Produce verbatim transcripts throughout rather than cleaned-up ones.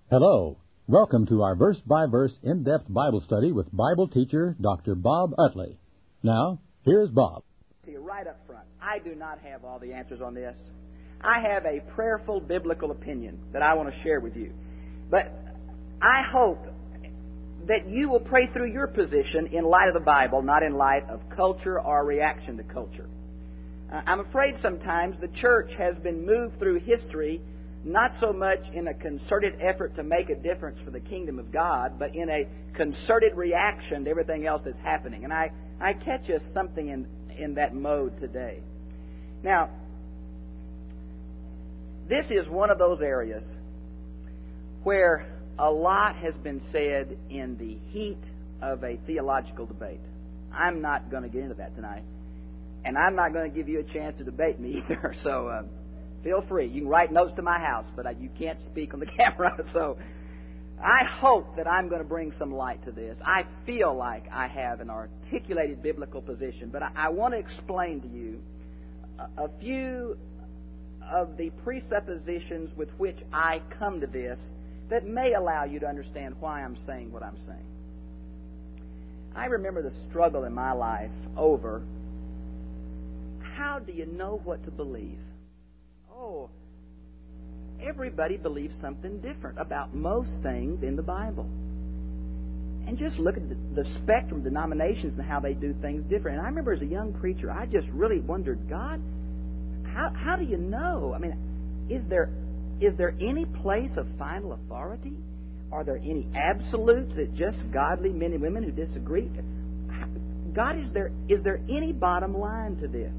Hello. Welcome to our verse-by-verse in-depth Bible study with Bible teacher Doctor Bob Utley. Now, here's Bob. See, right up front, I do not have all the answers on this. I have a prayerful biblical opinion that I want to share with you. But I hope that you will pray through your position in light of the Bible, not in light of culture or reaction to culture. Uh, I'm afraid sometimes the church has been moved through history not so much in a concerted effort to make a difference for the kingdom of God, but in a concerted reaction to everything else that's happening. And I, I catch us something in, in that mode today. Now, this is one of those areas where a lot has been said in the heat of a theological debate. I'm not going to get into that tonight. And I'm not going to give you a chance to debate me either, so... Uh, Feel free. You can write notes to my house, but you can't speak on the camera. So I hope that I'm going to bring some light to this. I feel like I have an articulated biblical position, but I want to explain to you a few of the presuppositions with which I come to this that may allow you to understand why I'm saying what I'm saying. I remember the struggle in my life over how do you know what to believe? Oh, everybody believes something different about most things in the Bible. And just look at the, the spectrum of denominations and how they do things different. And I remember as a young preacher, I just really wondered, God, how how do you know? I mean, is there is there any place of final authority? Are there any absolutes that just godly men and women who disagree? God, is there is there any bottom line to this?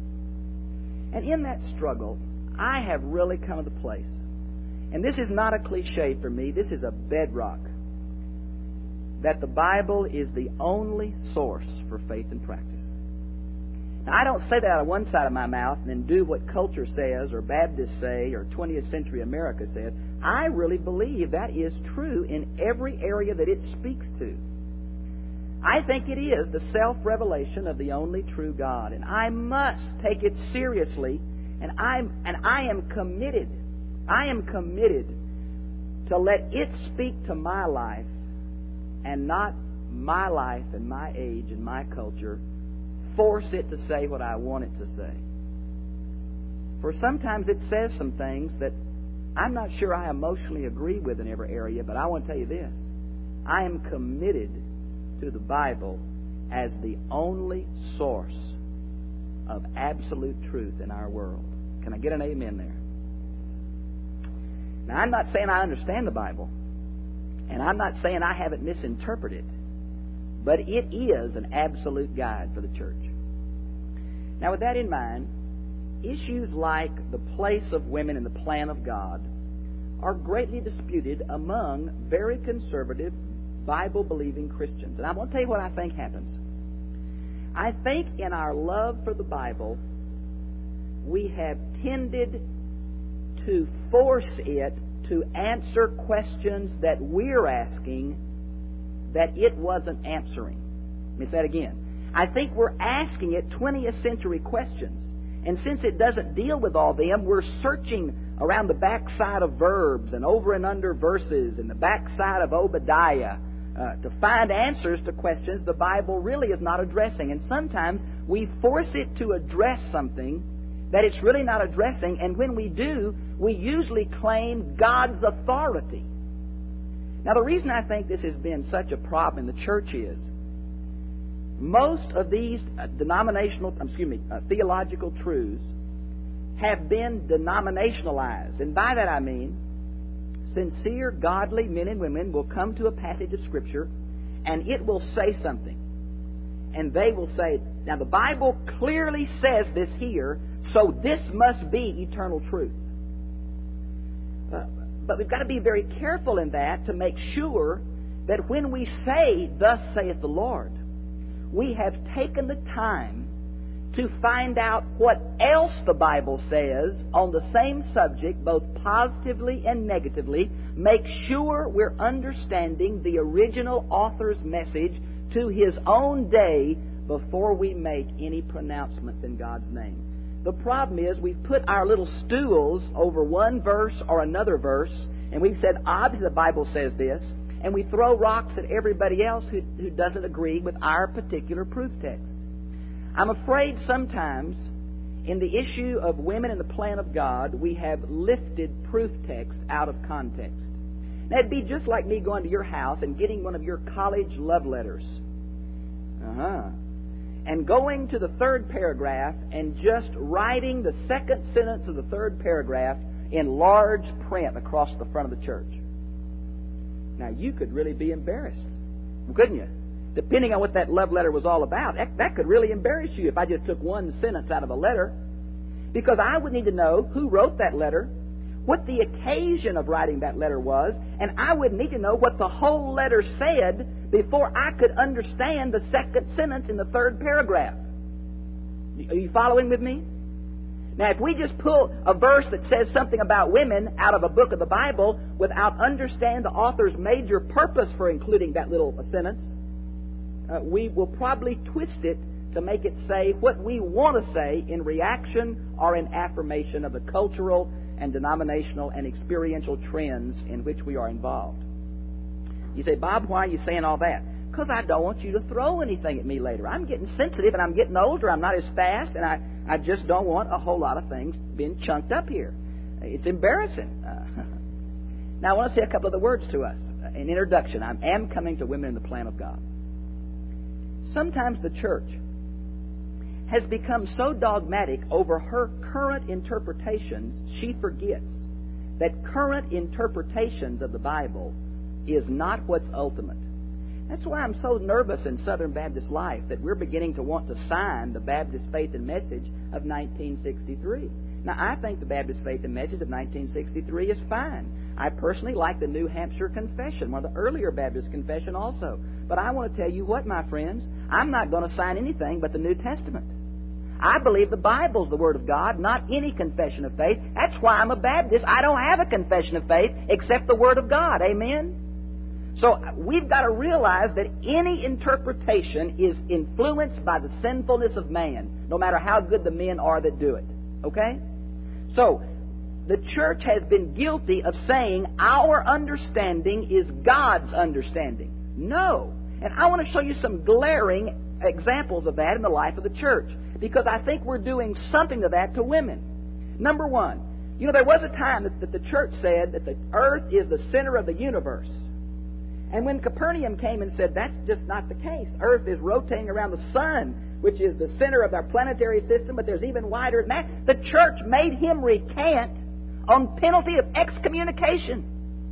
And in that struggle, I have really come to the place, and this is not a cliche for me, this is a bedrock, that the Bible is the only source for faith and practice. Now, I don't say that out of one side of my mouth and then do what culture says, or Baptists say, or twentieth century America says. I really believe that is true in every area that it speaks to. I think it is the self-revelation of the only true God, and I must take it seriously. And I'm and I am committed, I am committed to let it speak to my life and not my life and my age and my culture force it to say what I want it to say. For sometimes it says some things that I'm not sure I emotionally agree with in every area, but I want to tell you this. I am committed to the Bible as the only source of absolute truth in our world. Can I get an amen there? Now, I'm not saying I understand the Bible, and I'm not saying I have it misinterpreted, but it is an absolute guide for the church. Now, with that in mind, issues like the place of women in the plan of God are greatly disputed among very conservative, Bible-believing Christians. And I want to tell you what I think happens. I think in our love for the Bible, we have tended to force it to answer questions that we're asking that it wasn't answering. Let me say that again. I think we're asking it twentieth century questions. And since it doesn't deal with all them, we're searching around the backside of verbs and over and under verses and the backside of Obadiah Uh, to find answers to questions the Bible really is not addressing. And sometimes we force it to address something that it's really not addressing, and when we do, we usually claim God's authority. Now, the reason I think this has been such a problem in the church is most of these uh, denominational, excuse me, uh, theological truths have been denominationalized. And by that I mean sincere, godly men and women will come to a passage of Scripture and it will say something. And they will say, now the Bible clearly says this here, so this must be eternal truth. Uh, but we've got to be very careful in that to make sure that when we say, thus saith the Lord, we have taken the time to find out what else the Bible says on the same subject, both positively and negatively. Make sure we're understanding the original author's message to his own day before we make any pronouncements in God's name. The problem is we've put our little stools over one verse or another verse, And we've said, obviously the Bible says this, and we throw rocks at everybody else who, who doesn't agree with our particular proof text. I'm afraid sometimes in the issue of women in the plan of God, we have lifted proof text out of context. Now, it'd be just like me going to your house and getting one of your college love letters. Uh-huh. And going to the third paragraph and just writing the second sentence of the third paragraph in large print across the front of the church. Now, you could really be embarrassed, couldn't you? Depending on what that love letter was all about, that, that could really embarrass you if I just took one sentence out of a letter. Because I would need to know who wrote that letter, what the occasion of writing that letter was, and I would need to know what the whole letter said before I could understand the second sentence in the third paragraph. Are you following with me? Now, if we just pull a verse that says something about women out of a book of the Bible without understanding the author's major purpose for including that little sentence, uh, we will probably twist it to make it say what we want to say in reaction or in affirmation of the cultural and denominational and experiential trends in which we are involved. You say, Bob, why are you saying all that? Because I don't want you to throw anything at me later. I'm getting sensitive and I'm getting older. I'm not as fast, and I, I just don't want a whole lot of things being chunked up here. It's embarrassing. Uh, now, I want to say a couple of the words to us. An introduction. I am coming to women in the plan of God. Sometimes the church has become so dogmatic over her current interpretations, she forgets that current interpretations of the Bible is not what's ultimate. That's why I'm so nervous in Southern Baptist life that we're beginning to want to sign the Baptist Faith and Message of nineteen sixty-three. Now, I think the Baptist Faith and Message of nineteen sixty-three is fine. I personally like the New Hampshire Confession, one of the earlier Baptist confession also. But I want to tell you what, my friends, I'm not going to sign anything but the New Testament. I believe the Bible's the Word of God, not any confession of faith. That's why I'm a Baptist. I don't have a confession of faith except the Word of God. Amen? So we've got to realize that any interpretation is influenced by the sinfulness of man, no matter how good the men are that do it. Okay? So, the church has been guilty of saying our understanding is God's understanding. No. And I want to show you some glaring examples of that in the life of the church, because I think we're doing something to that to women. Number one, you know, there was a time that, that the church said that the earth is the center of the universe. And when Copernicus came and said that's just not the case, earth is rotating around the sun, which is the center of our planetary system, but there's even wider than that, the church made him recant on penalty of excommunication.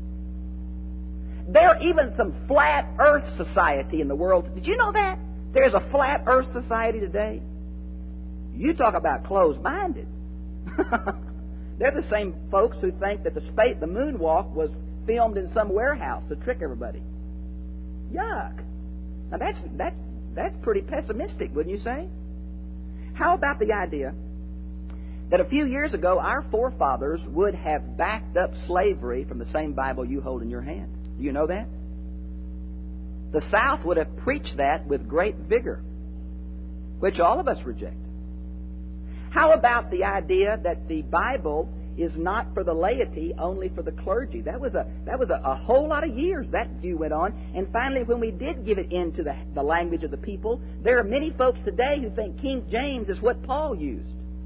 There are even some flat earth society in the world. Did you know that? There's a flat earth society today. You talk about closed-minded. They're the same folks who think that the space, the moonwalk was filmed in some warehouse to trick everybody. Yuck. Now that's that's that's pretty pessimistic, wouldn't you say? How about the idea that a few years ago our forefathers would have backed up slavery from the same Bible you hold in your hand? Do you know that? The South would have preached that with great vigor, which all of us reject. How about the idea that the Bible is not for the laity, only for the clergy? That was a that was a, a whole lot of years that view went on. And finally, when we did give it into the, the language of the people, there are many folks today who think King James is what Paul used.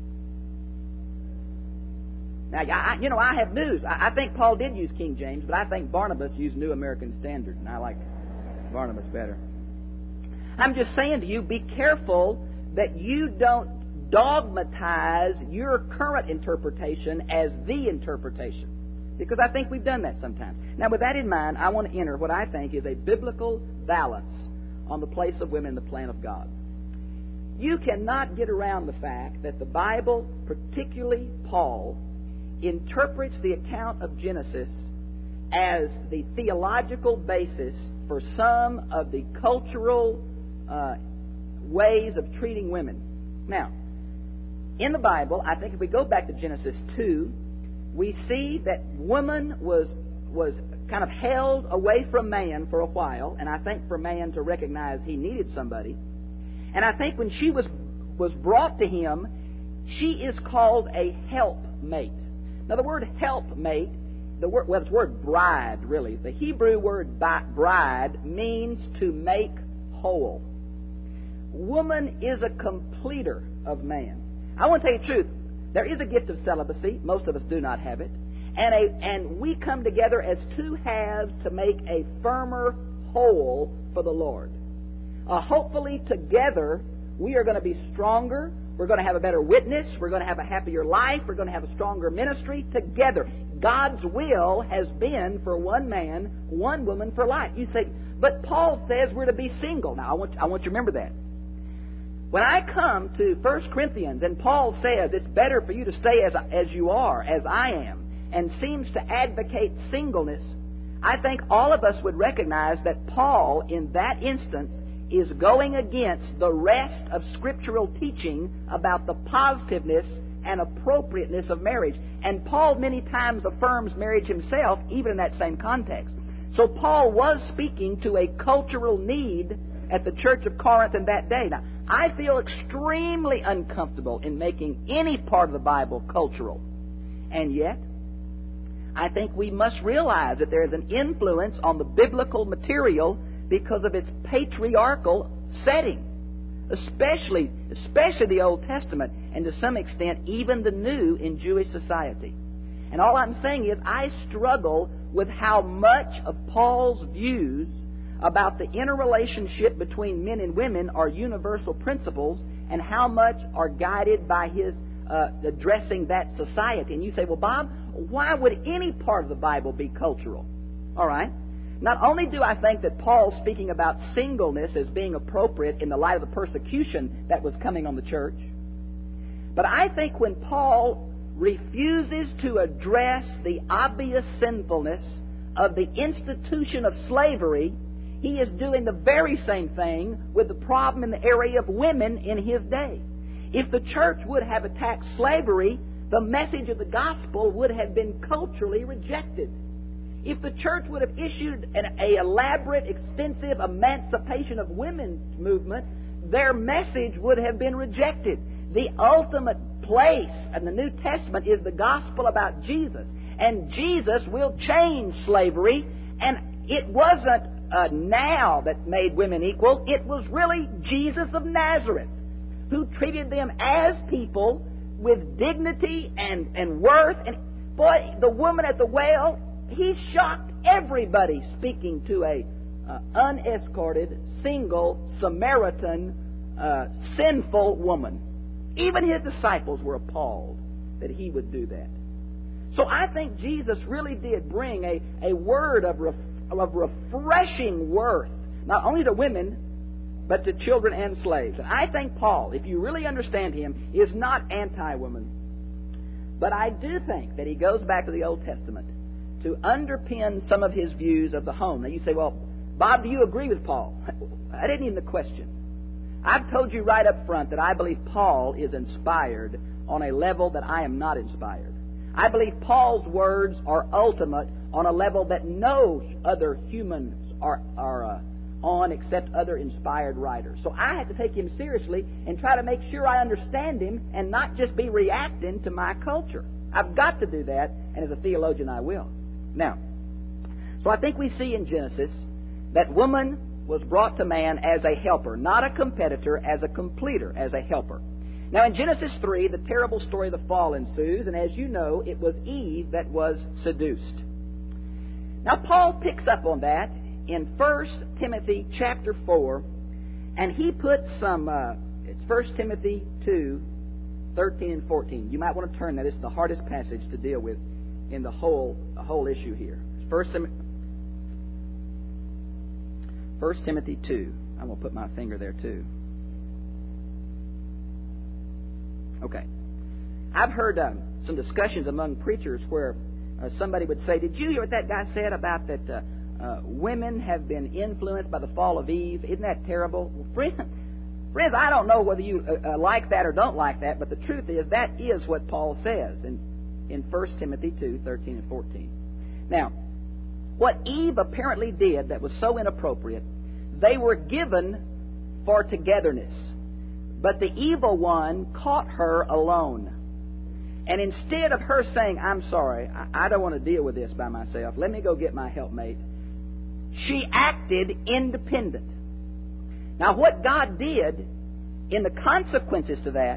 Now, I, you know, I have news. I, I think Paul did use King James, but I think Barnabas used New American Standard, and I like Barnabas better. I'm just saying to you, be careful that you don't dogmatize your current interpretation as the interpretation, because I think we've done that sometimes. Now, with that in mind, I want to enter what I think is a biblical balance on the place of women in the plan of God. You cannot get around the fact that the Bible, particularly Paul, interprets the account of Genesis as the theological basis for some of the cultural uh, ways of treating women. Now, in the Bible, I think if we go back to Genesis two, we see that woman was was kind of held away from man for a while, and I think for man to recognize he needed somebody. And I think when she was was brought to him, she is called a helpmate. Now, the word helpmate the word, well, it's the word bride, really. The Hebrew word bride means to make whole. Woman is a completer of man. I want to tell you the truth. There is a gift of celibacy. Most of us do not have it. And, a, and we come together as two halves to make a firmer whole for the Lord. Uh, hopefully together we are going to be stronger. We're going to have a better witness. We're going to have a happier life. We're going to have a stronger ministry together. God's will has been for one man, one woman for life. You say, but Paul says we're to be single. Now, I want, I want you to remember that. When I come to First Corinthians and Paul says it's better for you to stay as, as you are, as I am, and seems to advocate singleness, I think all of us would recognize that Paul, in that instance, is going against the rest of scriptural teaching about the positiveness and appropriateness of marriage. And Paul many times affirms marriage himself, even in that same context. So Paul was speaking to a cultural need at the church of Corinth in that day. Now, I feel extremely uncomfortable in making any part of the Bible cultural. And yet, I think we must realize that there is an influence on the biblical material because of its patriarchal setting, especially, especially the Old Testament, and to some extent even the New in Jewish society. And all I'm saying is I struggle with how much of Paul's views about the interrelationship between men and women are universal principles and how much are guided by his uh, addressing that society. And you say, well, Bob, why would any part of the Bible be cultural? All right. Not only do I think that Paul's speaking about singleness as being appropriate in the light of the persecution that was coming on the church, but I think when Paul refuses to address the obvious sinfulness of the institution of slavery, he is doing the very same thing with the problem in the area of women in his day. If the church would have attacked slavery, the message of the gospel would have been culturally rejected. If the church would have issued an a elaborate, extensive emancipation of women's movement, their message would have been rejected. The ultimate place in the New Testament is the gospel about Jesus. And Jesus will change slavery. And it wasn't uh, now that made women equal. It was really Jesus of Nazareth, who treated them as people with dignity and, and worth. And boy, the woman at the well, he shocked everybody speaking to a uh, unescorted, single, Samaritan, uh, sinful woman. Even his disciples were appalled that he would do that. So I think Jesus really did bring a, a word of, ref, of refreshing worth, not only to women, but to children and slaves. And I think Paul, if you really understand him, is not anti-woman. But I do think that he goes back to the Old Testament to underpin some of his views of the home. Now you say, well, Bob, do you agree with Paul? That isn't even the question. I've told you right up front that I believe Paul is inspired on a level that I am not inspired. I believe Paul's words are ultimate on a level that no other humans are, are uh, on except other inspired writers. So I have to take him seriously and try to make sure I understand him and not just be reacting to my culture. I've got to do that, and as a theologian I will. Now, so I think we see in Genesis that woman was brought to man as a helper, not a competitor, as a completer, as a helper. Now in Genesis three, the terrible story of the fall ensues, and as you know, it was Eve that was seduced. Now Paul picks up on that in First Timothy chapter four, and he puts some, uh, it's First Timothy two, thirteen and fourteen. You might want to turn that. It's the hardest passage to deal with in the whole, the whole issue here. First, First Timothy two. I'm going to put my finger there too. Okay. I've heard um, some discussions among preachers where uh, somebody would say, did you hear what that guy said about that uh, uh, women have been influenced by the fall of Eve? Isn't that terrible? Well, friends, friends, I don't know whether you uh, uh, like that or don't like that, but the truth is that is what Paul says in, in First Timothy two, thirteen and fourteen. Now, what Eve apparently did that was so inappropriate, they were given for togetherness. But the evil one caught her alone. And instead of her saying, I'm sorry, I don't want to deal with this by myself, let me go get my helpmate, she acted independent. Now, what God did in the consequences to that,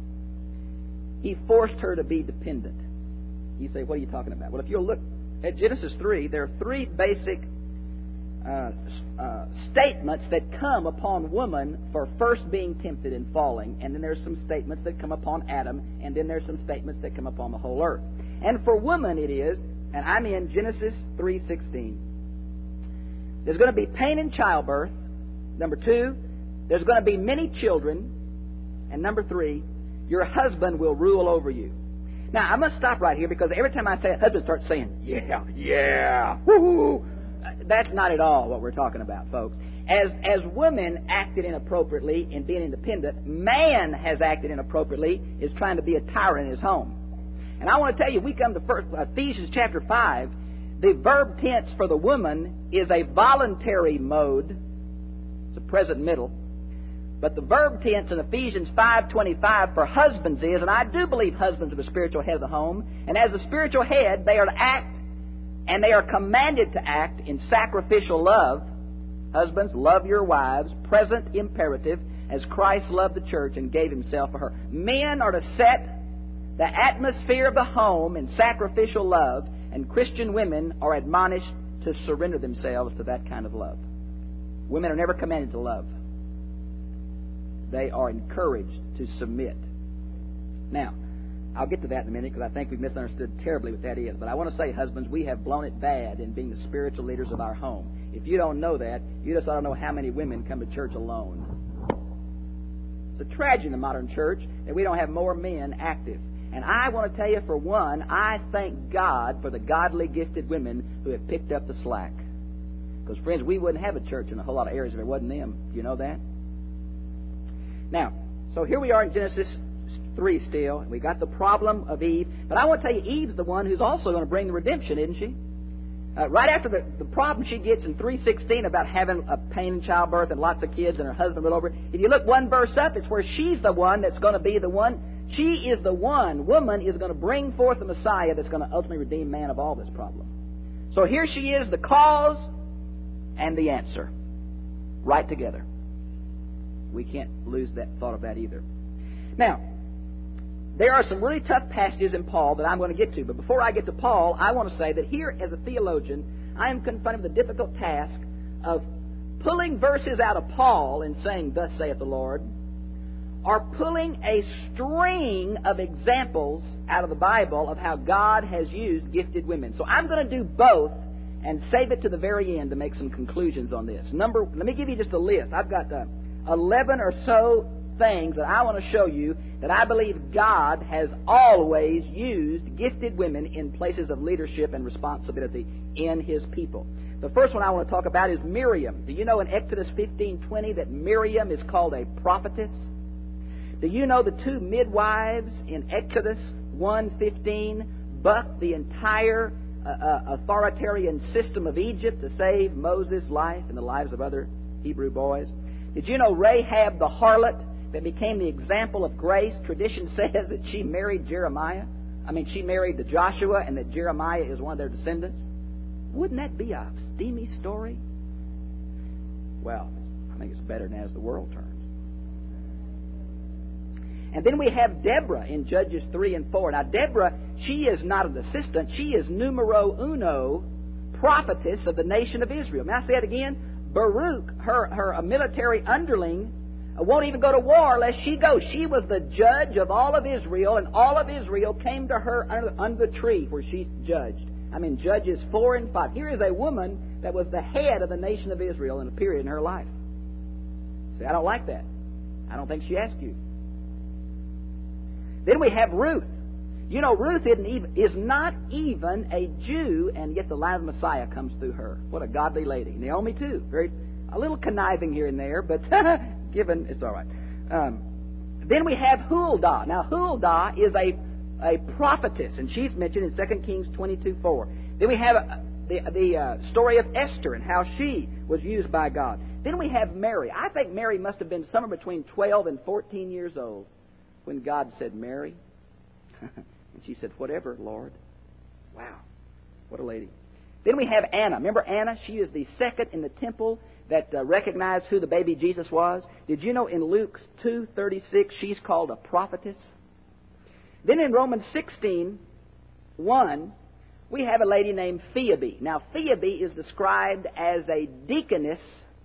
He forced her to be dependent. You say, what are you talking about? Well, if you'll look at Genesis three, there are three basic uh, uh, statements that come upon woman for first being tempted and falling, and then there's some statements that come upon Adam, and then there's some statements that come upon the whole earth. And for woman it is, and I'm in Genesis three sixteen, there's going to be pain in childbirth. Number two, there's going to be many children. And number three, your husband will rule over you. Now, I must stop right here because every time I say it, husband starts saying, yeah, yeah, woo-hoo. That's not at all what we're talking about, folks. As as women acted inappropriately in being independent, man has acted inappropriately is trying to be a tyrant in his home. And I want to tell you, we come to first, Ephesians chapter five, the verb tense for the woman is a voluntary mode. It's a present middle. But the verb tense in Ephesians five twenty-five for husbands is, and I do believe husbands are the spiritual head of the home, and as the spiritual head, they are to act, and they are commanded to act in sacrificial love. Husbands, love your wives, present imperative, as Christ loved the church and gave Himself for her. Men are to set the atmosphere of the home in sacrificial love, and Christian women are admonished to surrender themselves to that kind of love. Women are never commanded to love. They are encouraged to submit. Now, I'll get to that in a minute because I think we've misunderstood terribly what that is. But I want to say, husbands, we have blown it bad in being the spiritual leaders of our home. If you don't know that, you just ought to know how many women come to church alone. It's a tragedy in the modern church that we don't have more men active. And I want to tell you, for one, I thank God for the godly, gifted women who have picked up the slack. Because, friends, we wouldn't have a church in a whole lot of areas if it wasn't them. Do you know that? Now, so here we are in Genesis three still. We got the problem of Eve. But I want to tell you, Eve's the one who's also going to bring the redemption, isn't she? Uh, right after the, the problem she gets in three sixteen about having a pain in childbirth and lots of kids and her husband will over, if you look one verse up, it's where she's the one that's going to be the one. She is the one, woman is going to bring forth the Messiah that's going to ultimately redeem man of all this problem. So here she is, the cause and the answer, right together. We can't lose that thought of that either. Now, there are some really tough passages in Paul that I'm going to get to. But before I get to Paul, I want to say that here, as a theologian, I am confronted with the difficult task of pulling verses out of Paul and saying, "Thus saith the Lord," or pulling a string of examples out of the Bible of how God has used gifted women. So I'm going to do both and save it to the very end to make some conclusions on this. Number, let me give you just a list. I've got uh, eleven or so things that I want to show you that I believe God has always used gifted women in places of leadership and responsibility in His people. The first one I want to talk about is Miriam. Do you know in Exodus fifteen twenty that Miriam is called a prophetess? Do you know the two midwives in Exodus one fifteen bucked the entire uh, uh, authoritarian system of Egypt to save Moses' life and the lives of other Hebrew boys? Did you know Rahab the harlot that became the example of grace? Tradition says that she married Jeremiah. I mean, she married the Joshua and that Jeremiah is one of their descendants. Wouldn't that be a steamy story? Well, I think it's better now as the world turns. And then we have Deborah in Judges three and four. Now, Deborah, she is not an assistant. She is numero uno prophetess of the nation of Israel. May I say it again? Baruch, her, her a military underling, won't even go to war unless she goes. She was the judge of all of Israel, and all of Israel came to her under, under the tree where she judged. I mean, Judges four and five. Here is a woman that was the head of the nation of Israel in a period in her life. See, I don't like that. I don't think she asked you. Then we have Ruth. You know, Ruth isn't even, is not even a Jew, and yet the line of the Messiah comes through her. What a godly lady. Naomi, too. Very, a little conniving here and there, but given, it's all right. Um, then we have Huldah. Now, Huldah is a, a prophetess, and she's mentioned in Second Kings twenty-two four. Then we have uh, the, the uh, story of Esther and how she was used by God. Then we have Mary. I think Mary must have been somewhere between twelve and fourteen years old when God said, "Mary, And she said, whatever, Lord. Wow. What a lady. Then we have Anna. Remember Anna? She is the second in the temple that uh, recognized who the baby Jesus was. Did you know in Luke two thirty-six she's called a prophetess? Then in Romans sixteen one, we have a lady named Phoebe. Now Phoebe is described as a deaconess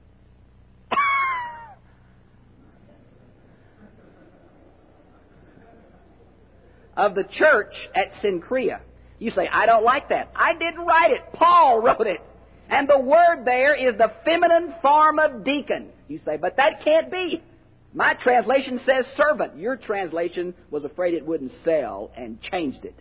of the church at Cenchrea. You say, I don't like that. I didn't write it. Paul wrote it. And the word there is the feminine form of deacon. You say, but that can't be. My translation says servant. Your translation was afraid it wouldn't sell and changed it.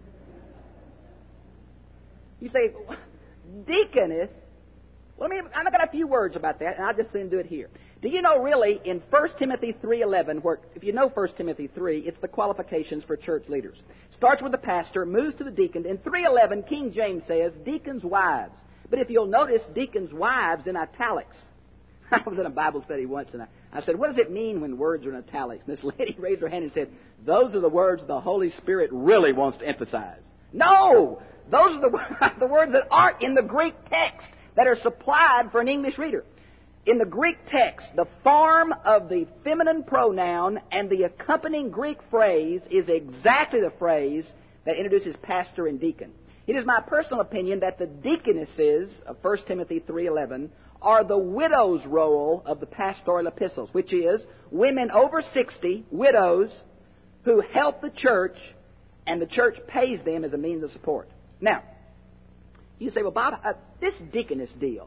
You say, deaconess? Well, let me, I've got a few words about that, and I'll just then do it here. Do you know really in First Timothy three eleven, where if you know First Timothy three, it's the qualifications for church leaders. Starts with the pastor, moves to the deacon. In three eleven, King James says, deacons' wives. But if you'll notice, deacons' wives in italics. I was in a Bible study once, and I, I said, what does it mean when words are in italics? And this lady raised her hand and said, those are the words the Holy Spirit really wants to emphasize. No! Those are the, the words that aren't in the Greek text that are supplied for an English reader. In the Greek text, the form of the feminine pronoun and the accompanying Greek phrase is exactly the phrase that introduces pastor and deacon. It is my personal opinion that the deaconesses of First Timothy three eleven are the widow's role of the pastoral epistles, which is women over sixty, widows, who help the church, and the church pays them as a means of support. Now, you say, well, Bob, uh, this deaconess deal.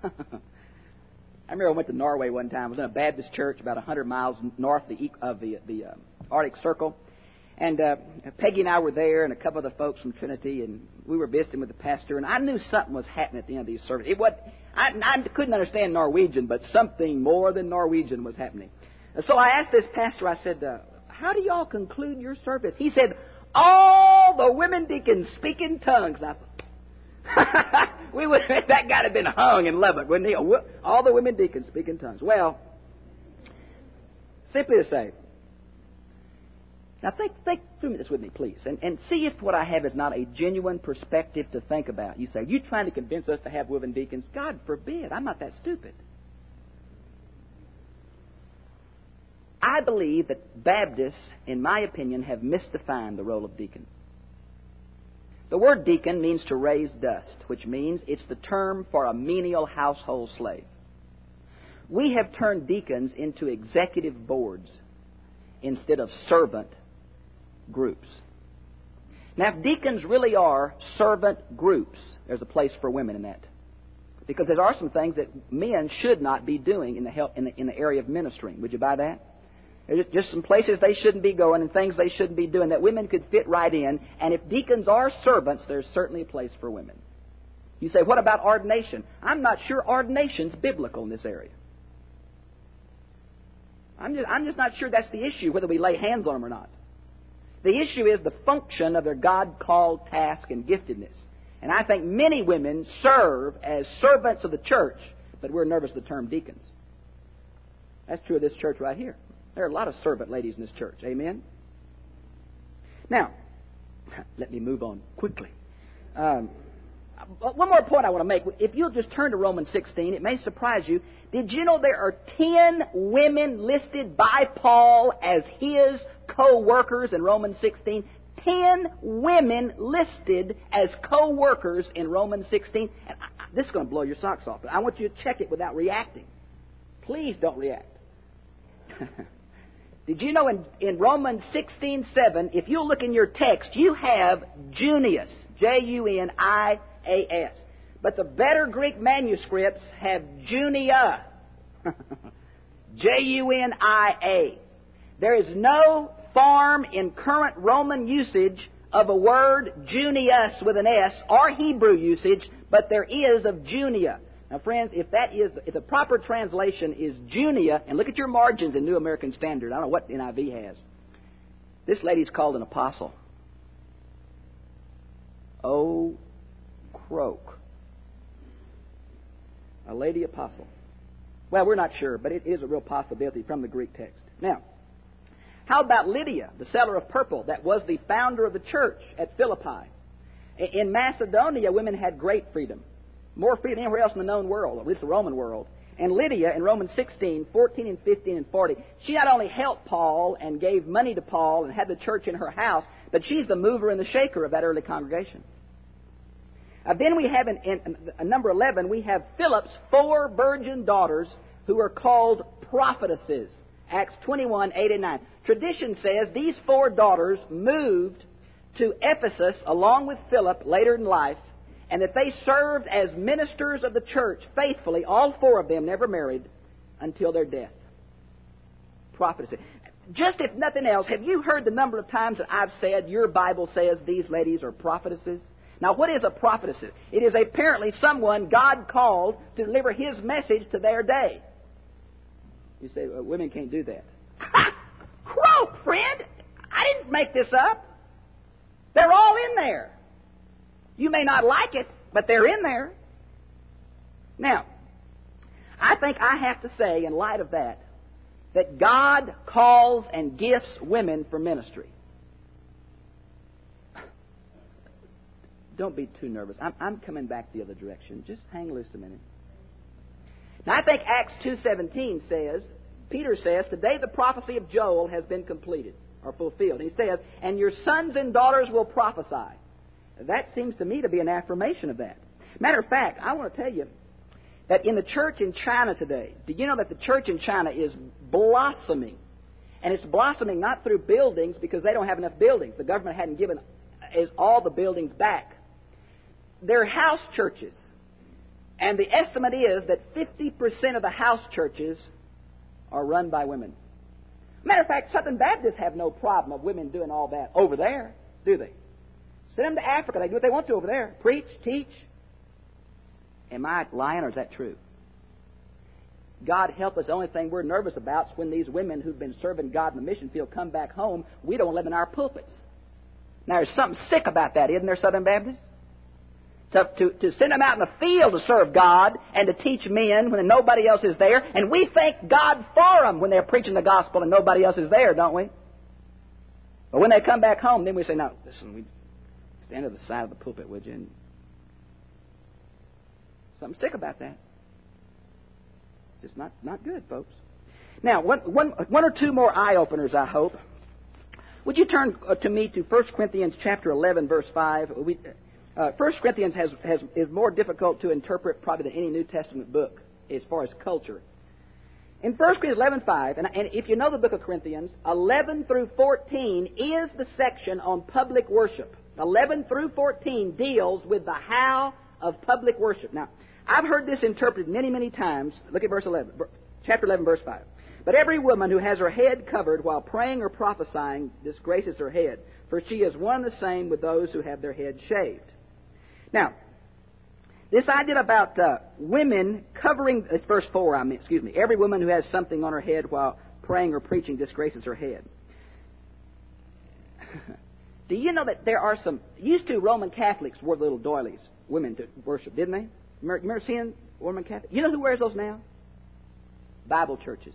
I remember I went to Norway one time. I was in a Baptist church about one hundred miles north of the, of the, the uh, Arctic Circle. And uh, Peggy and I were there, and a couple other folks from Trinity, and we were visiting with the pastor, and I knew something was happening at the end of these services. It was, I, I couldn't understand Norwegian, but something more than Norwegian was happening. And so I asked this pastor, I said, uh, how do y'all conclude your service? He said, all the women deacons speak in tongues. And I thought, we would, that guy had been hung in Lubbock, wouldn't he? All the women deacons speak in tongues. Well, simply to say, now think, think through this with me, please, and, and see if what I have is not a genuine perspective to think about. You say, you trying to convince us to have women deacons? God forbid. I'm not that stupid. I believe that Baptists, in my opinion, have misdefined the role of deacon. The word deacon means to raise dust, which means it's the term for a menial household slave. We have turned deacons into executive boards instead of servant groups. Now, if deacons really are servant groups, there's a place for women in that. Because there are some things that men should not be doing in the, help, in the, in the area of ministering. Would you buy that? There's just some places they shouldn't be going and things they shouldn't be doing that women could fit right in. And if deacons are servants, there's certainly a place for women. You say, what about ordination? I'm not sure ordination's biblical in this area. I'm just, I'm just not sure that's the issue, whether we lay hands on them or not. The issue is the function of their God-called task and giftedness. And I think many women serve as servants of the church, but we're nervous of the term deacons. That's true of this church right here. There are a lot of servant ladies in this church. Amen? Now, let me move on quickly. Um, one more point I want to make. If you'll just turn to Romans sixteen, it may surprise you. Did you know there are ten women listed by Paul as his co-workers in Romans sixteen? Ten women listed as co-workers in Romans sixteen. And I, this is going to blow your socks off, but I want you to check it without reacting. Please don't react. Did you know in, in Romans sixteen seven, if you look in your text, you have Junius, J U N I A S. But the better Greek manuscripts have Junia, J U N I A. There is no form in current Roman usage of a word Junius with an S or Hebrew usage, but there is of Junia. Now, friends, if that is, if the proper translation is Junia, and look at your margins in New American Standard. I don't know what N I V has. This lady's called an apostle. Oh, croak. A lady apostle. Well, we're not sure, but it is a real possibility from the Greek text. Now, How about Lydia, the seller of purple, that was the founder of the church at Philippi? In Macedonia, women had great freedom. More freedom than anywhere else in the known world, at least the Roman world. And Lydia, in Romans sixteen, fourteen and fifteen and forty, she not only helped Paul and gave money to Paul and had the church in her house, but she's the mover and the shaker of that early congregation. Uh, then we have, in, in uh, number eleven, we have Philip's four virgin daughters who are called prophetesses. Acts twenty-one, eight and nine. Tradition says these four daughters moved to Ephesus along with Philip later in life, and that they served as ministers of the church faithfully, all four of them never married, until their death. Prophetesses. Just if nothing else, have you heard the number of times that I've said, your Bible says these ladies are prophetesses? Now, what is a prophetess? It is apparently someone God called to deliver His message to their day. You say, well, women can't do that. Croak, friend! I didn't make this up. They're all in there. You may not like it, but they're in there. Now, I think I have to say, in light of that, that God calls and gifts women for ministry. Don't be too nervous. I'm, I'm coming back the other direction. Just hang loose a minute. Now, I think Acts two seventeen says, Peter says, today the prophecy of Joel has been completed, or fulfilled. And he says, and your sons and daughters will prophesy. That seems to me to be an affirmation of that. Matter of fact, I want to tell you that in the church in China today, do you know that the church in China is blossoming? And it's blossoming not through buildings, because they don't have enough buildings. The government hadn't given is all the buildings back. They're house churches. And the estimate is that fifty percent of the house churches are run by women. Matter of fact, Southern Baptists have no problem of women doing all that over there, do they? Send them to Africa. They do what they want to over there. Preach, teach. Am I lying, or is that true? God help us. The only thing we're nervous about is when these women who've been serving God in the mission field come back home, we don't live in our pulpits. Now, there's something sick about that, isn't there, Southern Baptists? So to, to send them out in the field to serve God and to teach men when nobody else is there, and we thank God for them when they're preaching the gospel and nobody else is there, don't we? But when they come back home, then we say, no, listen, we stand to the side of the pulpit, would you? And something sick about that. It's not, not good, folks. Now, one, one, one or two more eye-openers, I hope. Would you turn uh, to me to First Corinthians chapter eleven, verse five? We, uh, First Corinthians has, has, is more difficult to interpret probably than any New Testament book as far as culture. In First Corinthians eleven, five, and, and if you know the book of Corinthians, eleven through fourteen is the section on public worship. eleven through fourteen deals with the how of public worship. Now, I've heard this interpreted many, many times. Look at verse eleven, chapter eleven, verse five. But every woman who has her head covered while praying or prophesying disgraces her head, for she is one and the same with those who have their head shaved. Now, this idea about uh, women covering, it's verse four, I mean, excuse me, every woman who has something on her head while praying or preaching disgraces her head. Do you know that there are some, used to Roman Catholics wore little doilies, women to worship, didn't they? You remember seeing Roman Catholics? You know who wears those now? Bible churches.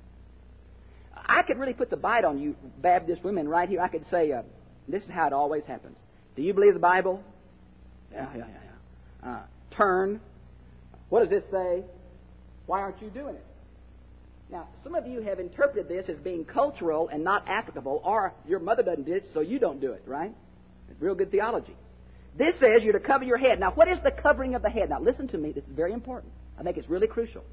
I could really put the bite on you Baptist women right here. I could say, uh, this is how it always happens. Do you believe the Bible? Yeah, yeah, yeah. yeah. Uh, turn. What does this say? Why aren't you doing it? Now, some of you have interpreted this as being cultural and not applicable, or your mother doesn't do it, so you don't do it, right? It's real good theology. This says you're to cover your head. Now, what is the covering of the head? Now, listen to me. This is very important. I think it's really crucial.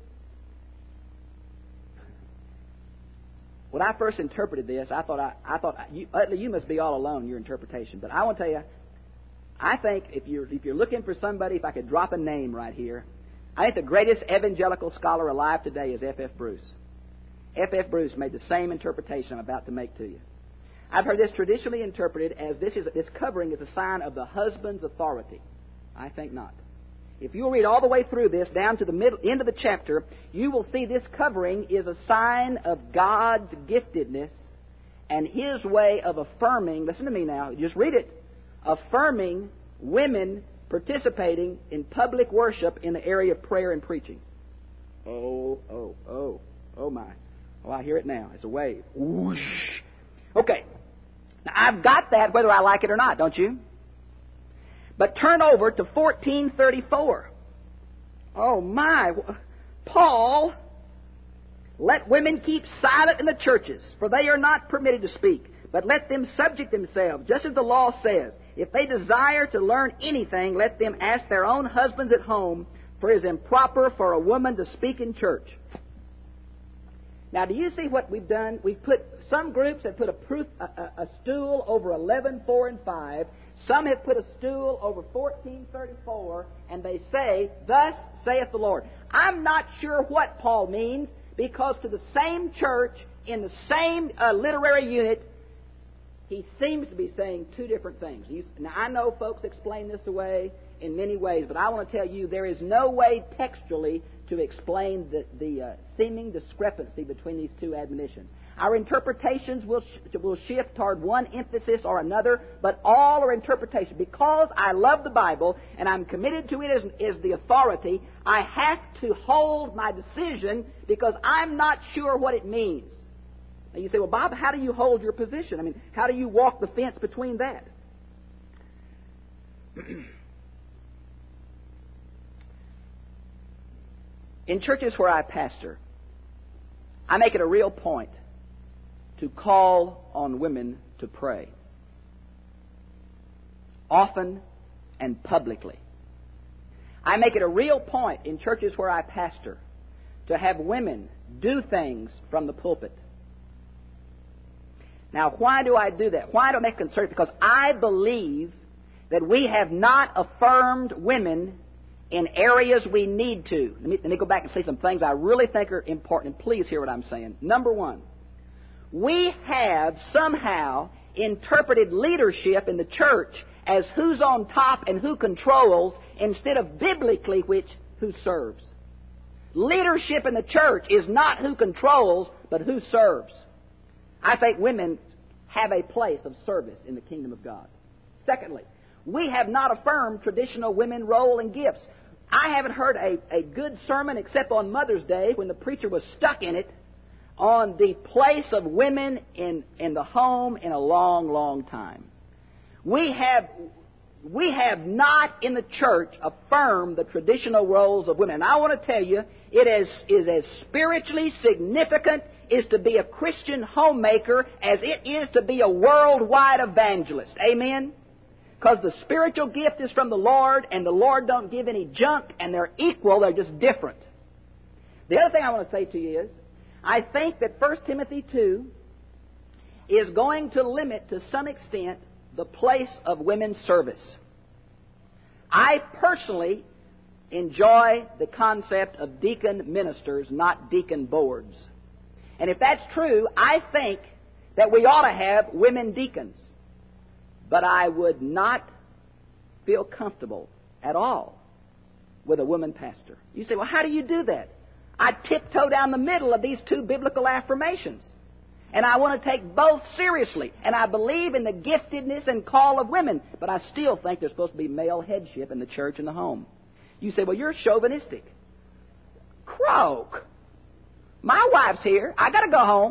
When I first interpreted this, I thought, I, I thought you, Utley, you must be all alone in your interpretation. But I want to tell you, I think if you're, if you're looking for somebody, if I could drop a name right here, I think the greatest evangelical scholar alive today is F F Bruce. F F Bruce made the same interpretation I'm about to make to you. I've heard this traditionally interpreted as this is this covering is a sign of the husband's authority. I think not. If you'll read all the way through this, down to the middle, end of the chapter, you will see this covering is a sign of God's giftedness and His way of affirming, listen to me now, just read it, affirming women participating in public worship in the area of prayer and preaching. Oh, oh, oh, oh my. Oh, I hear it now. It's a wave. Whoosh. Okay. Now, I've got that whether I like it or not, don't you? But turn over to fourteen thirty-four. Oh, my. Paul, let women keep silent in the churches, for they are not permitted to speak, but let them subject themselves, just as the law says. If they desire to learn anything, let them ask their own husbands at home, for it is improper for a woman to speak in church. Now, do you see what we've done? We've put, some groups have put a, proof, a, a, a stool over eleven, four, and five. Some have put a stool over fourteen thirty-four, and they say, thus saith the Lord. I'm not sure what Paul means, because to the same church, in the same uh, literary unit, he seems to be saying two different things. You, now, I know folks explain this away in many ways, but I want to tell you there is no way textually to explain the, the uh, seeming discrepancy between these two admonitions. Our interpretations will, sh- will shift toward one emphasis or another, but all are interpretation. Because I love the Bible and I'm committed to it as, as the authority, I have to hold my decision because I'm not sure what it means. And you say, well, Bob, how do you hold your position? I mean, how do you walk the fence between that? In churches where I pastor, I make it a real point to call on women to pray. Often and publicly. I make it a real point in churches where I pastor to have women do things from the pulpit. Now, why do I do that? Why do I make concern? Because I believe that we have not affirmed women in areas we need to. Let me, let me go back and say some things I really think are important. Please hear what I'm saying. Number one, we have somehow interpreted leadership in the church as who's on top and who controls instead of biblically which who serves. Leadership in the church is not who controls, but who serves. I think women have a place of service in the kingdom of God. Secondly, we have not affirmed traditional women role and gifts. I haven't heard a, a good sermon except on Mother's Day when the preacher was stuck in it on the place of women in, in the home in a long, long time. We have, we have not in the church affirmed the traditional roles of women. And I want to tell you, it is, is as spiritually significant is to be a Christian homemaker as it is to be a worldwide evangelist. Amen? Because the spiritual gift is from the Lord, and the Lord don't give any junk, and they're equal, they're just different. The other thing I want to say to you is, I think that First Timothy two is going to limit to some extent the place of women's service. I personally enjoy the concept of deacon ministers, not deacon boards. And if that's true, I think that we ought to have women deacons. But I would not feel comfortable at all with a woman pastor. You say, well, how do you do that? I tiptoe down the middle of these two biblical affirmations. And I want to take both seriously. And I believe in the giftedness and call of women. But I still think there's supposed to be male headship in the church and the home. You say, well, you're chauvinistic. Croak. My wife's here. I got to go home.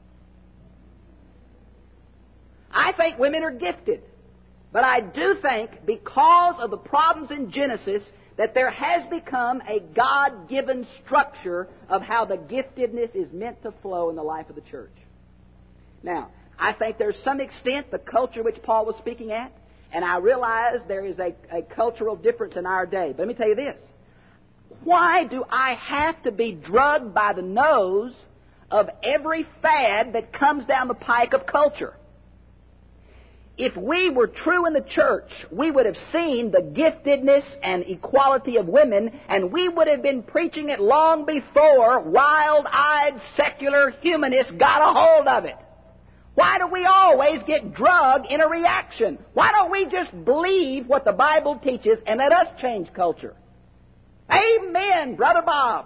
I think women are gifted. But I do think, because of the problems in Genesis, that there has become a God-given structure of how the giftedness is meant to flow in the life of the church. Now, I think there's some extent the culture which Paul was speaking at, and I realize there is a, a cultural difference in our day. But let me tell you this. Why do I have to be drugged by the nose of every fad that comes down the pike of culture? If we were true in the church, we would have seen the giftedness and equality of women, and we would have been preaching it long before wild-eyed secular humanists got a hold of it. Why do we always get drugged in a reaction? Why don't we just believe what the Bible teaches and let us change culture? Amen, Brother Bob.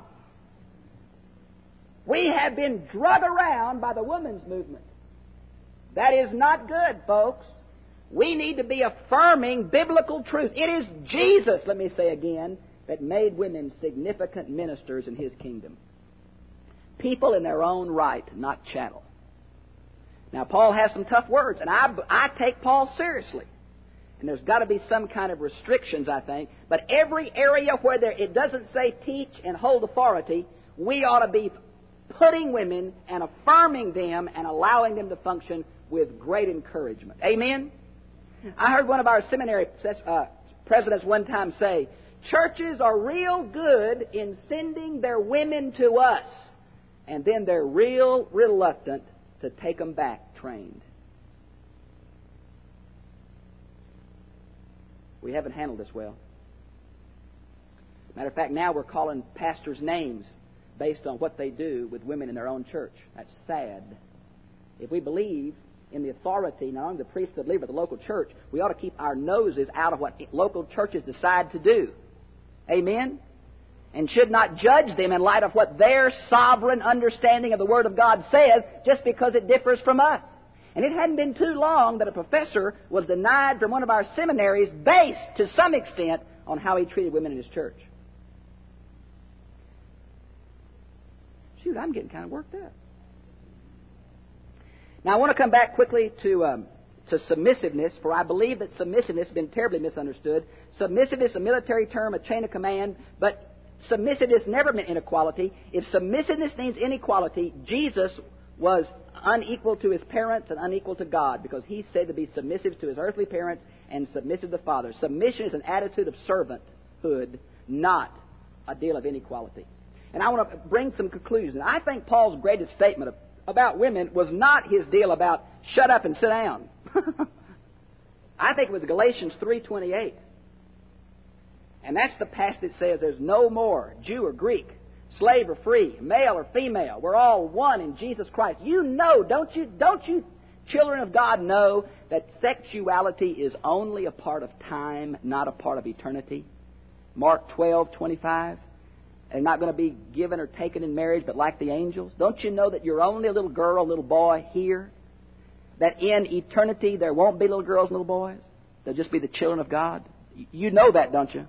We have been drugged around by the women's movement. That is not good, folks. We need to be affirming biblical truth. It is Jesus, let me say again, that made women significant ministers in His kingdom. People in their own right, not chattel. Now, Paul has some tough words, and I, I take Paul seriously. And there's got to be some kind of restrictions, I think. But every area where there, it doesn't say teach and hold authority, we ought to be putting women and affirming them and allowing them to function with great encouragement. Amen? I heard one of our seminary uh, presidents one time say, churches are real good in sending their women to us, and then they're real reluctant to take them back trained. We haven't handled this well. Matter of fact, now we're calling pastors names based on what they do with women in their own church. That's sad. If we believe in the authority, not only the priesthood leader, but the local church, we ought to keep our noses out of what local churches decide to do. Amen? And should not judge them in light of what their sovereign understanding of the Word of God says just because it differs from us. And it hadn't been too long that a professor was denied from one of our seminaries based, to some extent, on how he treated women in his church. Shoot, I'm getting kind of worked up. Now, I want to come back quickly to um, to submissiveness, for I believe that submissiveness has been terribly misunderstood. Submissiveness is a military term, a chain of command, but submissiveness never meant inequality. If submissiveness means inequality, Jesus was unequal to his parents and unequal to God, because he said to be submissive to his earthly parents and submissive to the Father. Submission is an attitude of servanthood, not a deal of inequality. And I want to bring some conclusions. I think Paul's greatest statement about women was not his deal about shut up and sit down. I think it was Galatians three twenty-eight. And that's the passage that says there's no more Jew or Greek, slave or free, male or female. We're all one in Jesus Christ. You know, don't you, don't you children of God know that sexuality is only a part of time, not a part of eternity? Mark twelve twenty-five. They're not going to be given or taken in marriage, but like the angels. Don't you know that you're only a little girl, a little boy here? That in eternity there won't be little girls and little boys? They'll just be the children of God? You know that, don't you?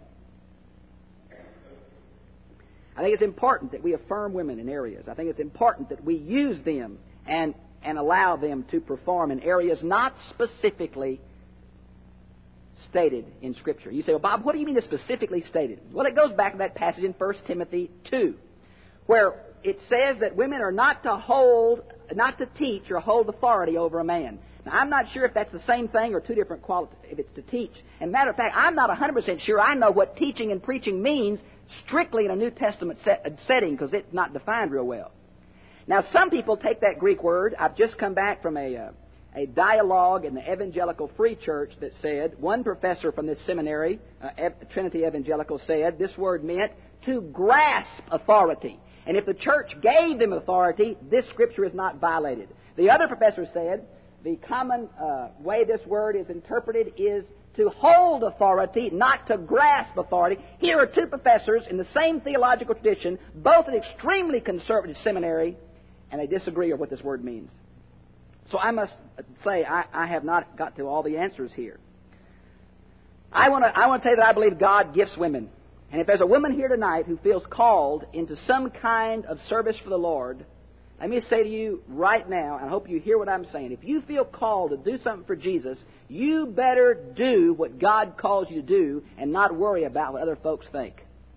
I think it's important that we affirm women in areas. I think it's important that we use them and, and allow them to perform in areas not specifically stated in Scripture. You say, well, Bob, what do you mean it's specifically stated? Well, it goes back to that passage in First Timothy two, where it says that women are not to hold, not to teach or hold authority over a man. Now, I'm not sure if that's the same thing or two different qualities, if it's to teach. And matter of fact, I'm not one hundred percent sure I know what teaching and preaching means strictly in a New Testament set, setting, because it's not defined real well. Now, some people take that Greek word. I've just come back from a... Uh, a dialogue in the Evangelical Free Church that said, one professor from this seminary, uh, Trinity Evangelical, said this word meant to grasp authority. And if the church gave them authority, this Scripture is not violated. The other professor said the common uh, way this word is interpreted is to hold authority, not to grasp authority. Here are two professors in the same theological tradition, both an extremely conservative seminary, and they disagree on what this word means. So I must say I, I have not got to all the answers here. I want to I want to tell you that I believe God gifts women. And if there's a woman here tonight who feels called into some kind of service for the Lord, let me say to you right now, and I hope you hear what I'm saying, if you feel called to do something for Jesus, you better do what God calls you to do and not worry about what other folks think.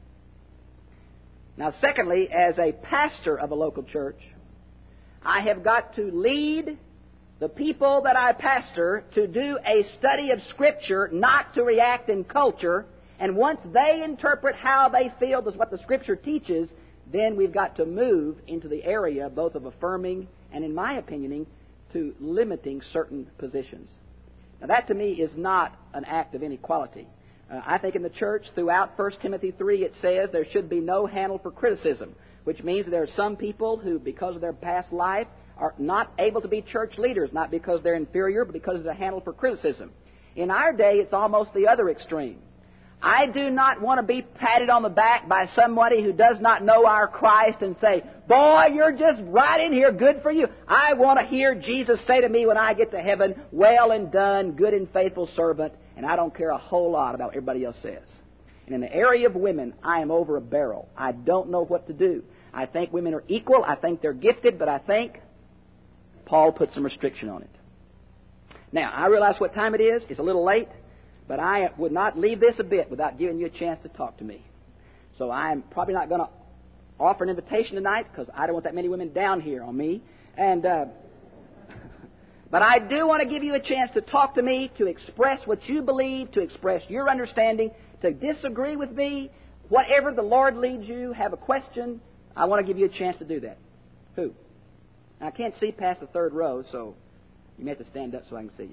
Now, secondly, as a pastor of a local church, I have got to lead the people that I pastor to do a study of Scripture, not to react in culture. And once they interpret how they feel is what the Scripture teaches, then we've got to move into the area both of affirming and, in my opinion, to limiting certain positions. Now, that to me is not an act of inequality. Uh, I think in the church, throughout First Timothy three, it says there should be no handle for criticism, which means that there are some people who, because of their past life, are not able to be church leaders, not because they're inferior, but because there's a handle for criticism. In our day, it's almost the other extreme. I do not want to be patted on the back by somebody who does not know our Christ and say, boy, you're just right in here, good for you. I want to hear Jesus say to me when I get to heaven, well and done, good and faithful servant, and I don't care a whole lot about what everybody else says. And in the area of women, I am over a barrel. I don't know what to do. I think women are equal. I think they're gifted, but I think Paul put some restriction on it. Now, I realize what time it is. It's a little late, but I would not leave this a bit without giving you a chance to talk to me. So I'm probably not going to offer an invitation tonight because I don't want that many women down here on me. And uh, but I do want to give you a chance to talk to me, to express what you believe, to express your understanding, to disagree with me, whatever the Lord leads you, have a question. I want to give you a chance to do that. Who? Now, I can't see past the third row, so you may have to stand up so I can see you.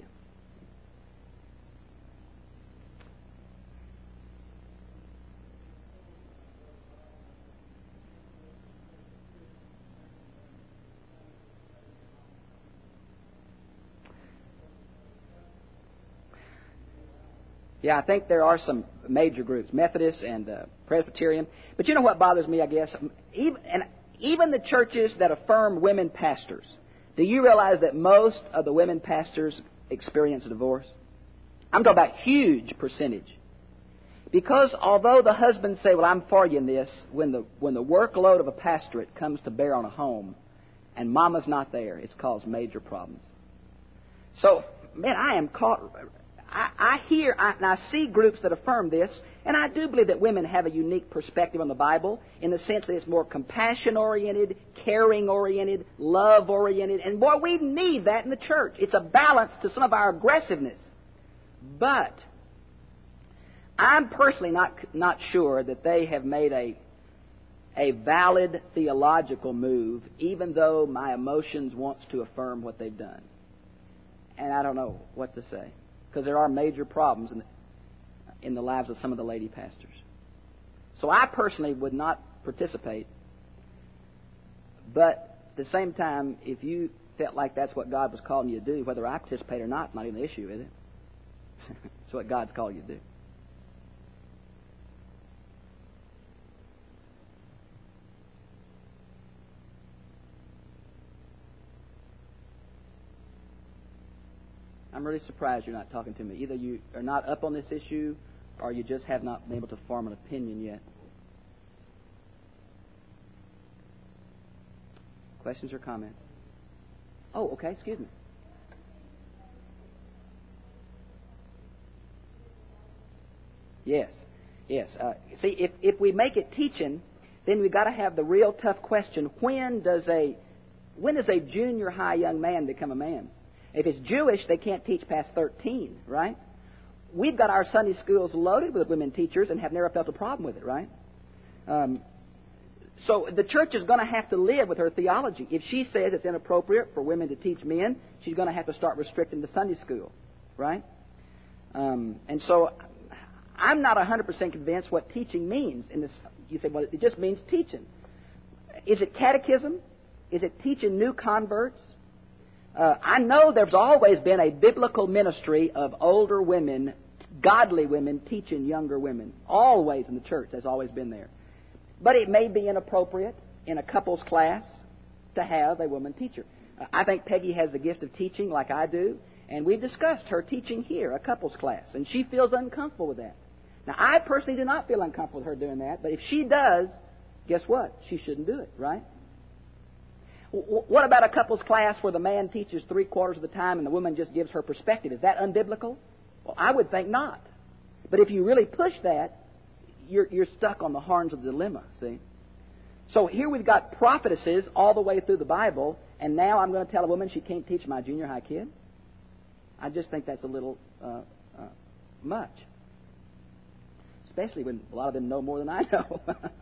Yeah, I think there are some major groups, Methodist and uh, Presbyterian. But you know what bothers me, I guess? Even, and even the churches that affirm women pastors, do you realize that most of the women pastors experience divorce? I'm talking about huge percentage. Because although the husbands say, well, I'm for you in this, when the, when the workload of a pastorate comes to bear on a home and mama's not there, it's caused major problems. So, man, I am caught... I, I hear I, and I see groups that affirm this, and I do believe that women have a unique perspective on the Bible in the sense that it's more compassion-oriented, caring-oriented, love-oriented, and boy, we need that in the church. It's a balance to some of our aggressiveness. But I'm personally not not sure that they have made a a valid theological move, even though my emotions wants to affirm what they've done. And I don't know what to say. Because there are major problems in the, in the lives of some of the lady pastors. So I personally would not participate. But at the same time, if you felt like that's what God was calling you to do, whether I participate or not, not even the issue, is it? It's what God's called you to do. I'm really surprised you're not talking to me. Either you are not up on this issue or you just have not been able to form an opinion yet. Questions or comments? Oh, okay, excuse me. Yes, yes. Uh, see, if, if we make it teaching, then we've got to have the real tough question, when does a when does a junior high young man become a man? If it's Jewish, they can't teach past thirteen, right? We've got our Sunday schools loaded with women teachers and have never felt a problem with it, right? Um, so the church is going to have to live with her theology. If she says it's inappropriate for women to teach men, she's going to have to start restricting the Sunday school, right? Um, and so I'm not one hundred percent convinced what teaching means. In this, you say, well, it just means teaching. Is it catechism? Is it teaching new converts? Uh, I know there's always been a biblical ministry of older women, godly women, teaching younger women. Always in the church, that's always been there. But it may be inappropriate in a couples class to have a woman teacher. Uh, I think Peggy has the gift of teaching like I do, and we've discussed her teaching here, a couples class, and she feels uncomfortable with that. Now, I personally do not feel uncomfortable with her doing that, but if she does, guess what? She shouldn't do it, right? What about a couples class where the man teaches three quarters of the time and the woman just gives her perspective? Is that unbiblical? Well, I would think not. But if you really push that, you're, you're stuck on the horns of the dilemma, see? So here we've got prophetesses all the way through the Bible, and now I'm going to tell a woman she can't teach my junior high kid? I just think that's a little uh, uh, much. Especially when a lot of them know more than I know.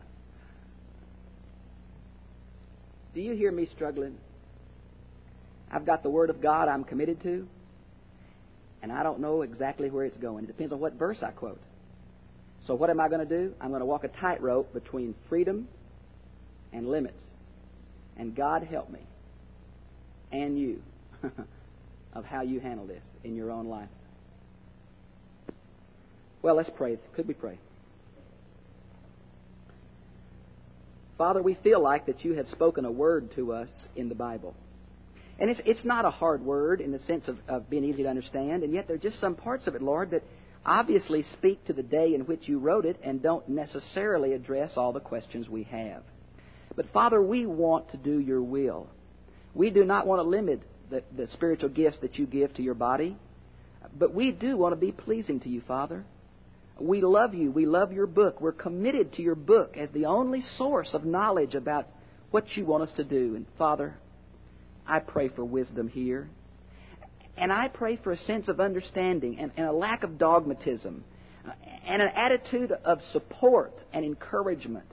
Do you hear me struggling? I've got the Word of God I'm committed to, and I don't know exactly where it's going. It depends on what verse I quote. So what am I going to do? I'm going to walk a tightrope between freedom and limits. And God help me, and you, of how you handle this in your own life. Well, let's pray. Could we pray? Father, we feel like that you have spoken a word to us in the Bible. And it's it's not a hard word in the sense of, of being easy to understand, and yet there are just some parts of it, Lord, that obviously speak to the day in which you wrote it and don't necessarily address all the questions we have. But, Father, we want to do your will. We do not want to limit the, the spiritual gifts that you give to your body. But we do want to be pleasing to you, Father. We love you. We love your book. We're committed to your book as the only source of knowledge about what you want us to do. And Father, I pray for wisdom here. And I pray for a sense of understanding and, and a lack of dogmatism uh, and an attitude of support and encouragement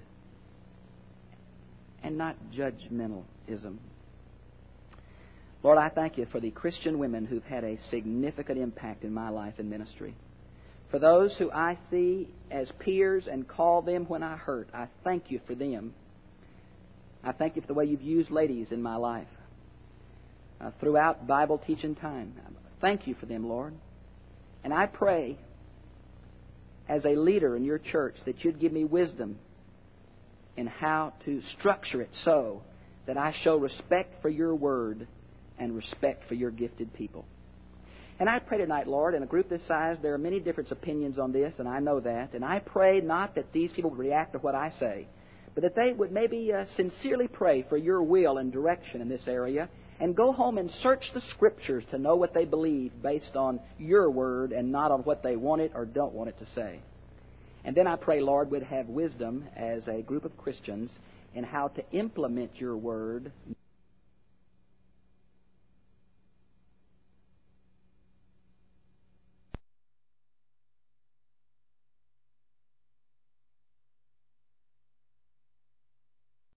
and not judgmentalism. Lord, I thank you for the Christian women who've had a significant impact in my life and ministry. For those who I see as peers and call them when I hurt, I thank you for them. I thank you for the way you've used ladies in my life uh, throughout Bible teaching time. Thank you for them, Lord. And I pray as a leader in your church that you'd give me wisdom in how to structure it so that I show respect for your word and respect for your gifted people. And I pray tonight, Lord, in a group this size, there are many different opinions on this, and I know that. And I pray not that these people would react to what I say, but that they would maybe uh, sincerely pray for your will and direction in this area and go home and search the Scriptures to know what they believe based on your word and not on what they want it or don't want it to say. And then I pray, Lord, we'd have wisdom as a group of Christians in how to implement your word